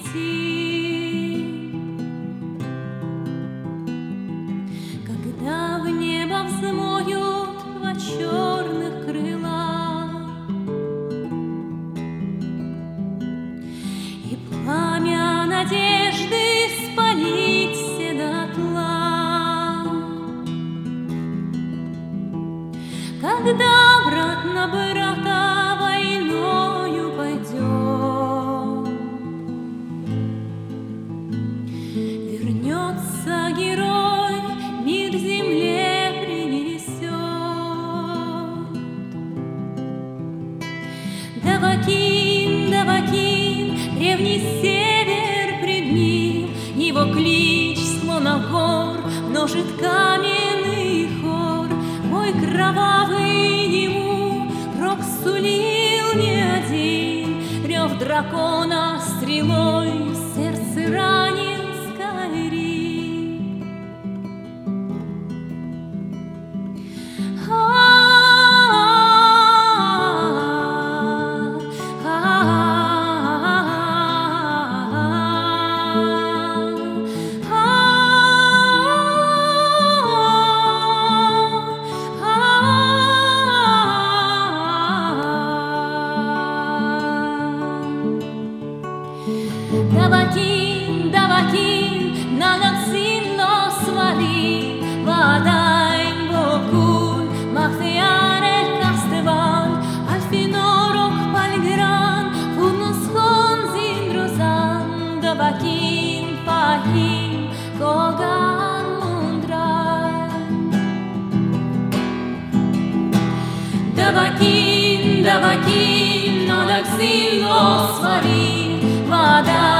идти. Когда в небо взмоют два черных крыла, и пламя надежды спалить все дотла, когда брат на брата войною пойдет, вернется герой, мир земле принесет. Давакин, Давакин, древний север пред ним, его клич склонов гор множит каменный хор. Мой кровавый ему рок сулил не один, рев дракона стрелой в сердце ранил Скайрим. Давакин, Давакин, Nalaksin lo svali, Vadain bokul, Machfiar el casteval, Alfinorok palgran, Funus honzin rosan, Davakin, Pahim, Kogan mundran. Davakin, Davakin, Nalaksin lo svali, Vadain